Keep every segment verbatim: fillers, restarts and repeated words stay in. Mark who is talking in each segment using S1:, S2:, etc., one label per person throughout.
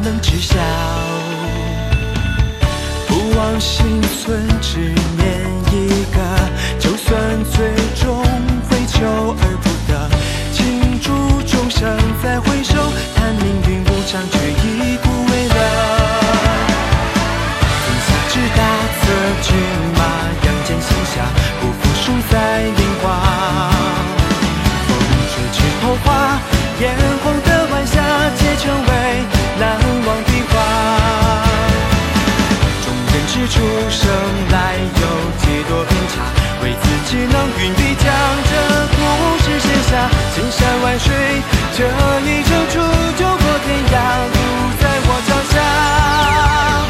S1: 能知晓。不忘心存，只念一个，就算最终会求而不得，倾注众生再回首，叹命运无常，却已枯萎了。天下之大，策骏马，扬剑行侠，不负输在年华。风吹枝头花，炎黄的晚霞，皆成为难忘的画。众人之初，生来有几多偏差，为自己能云笔将这故事写下。千山万水，这一程出就过天涯，路在我脚下。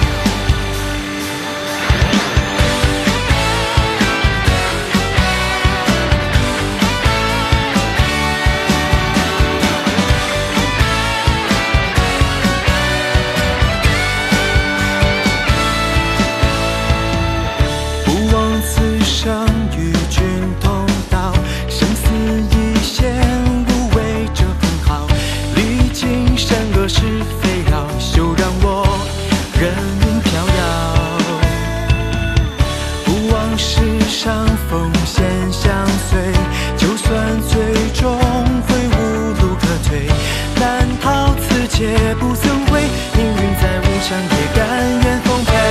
S1: 不枉此生与君同道，生死一线，无畏这分毫。历经善恶是非扰，休让我任云飘摇。不枉世上风险相随，就算最终会无路可退，难逃此劫不曾回，命运再无常也甘愿奉陪。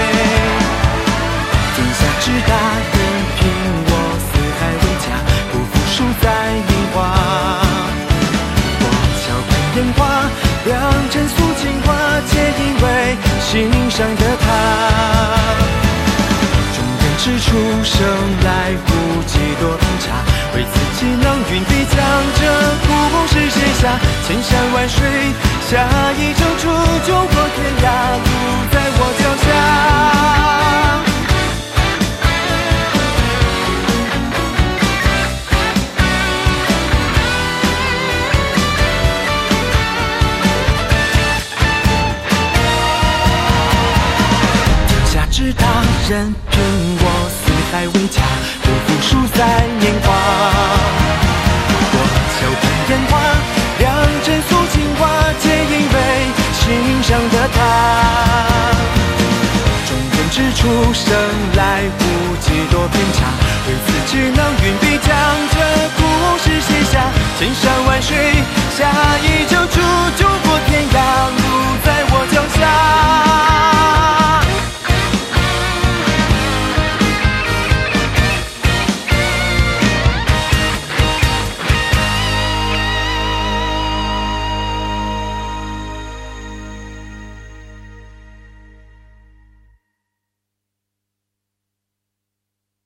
S1: 天下之大，任凭我四海为家，不负输在年华。我桥看烟花，良辰诉情话，皆因为心上的他。众人之初，生来无几多偏差，为自己能云笔将这故事写下。千山万水，下一程出就过天涯，路在我脚下。之大，任凭我四海为家，不负输在年华。我桥看烟花，良辰诉情话，皆因为心上的他。众人之初，生来无几多偏差，为自己能云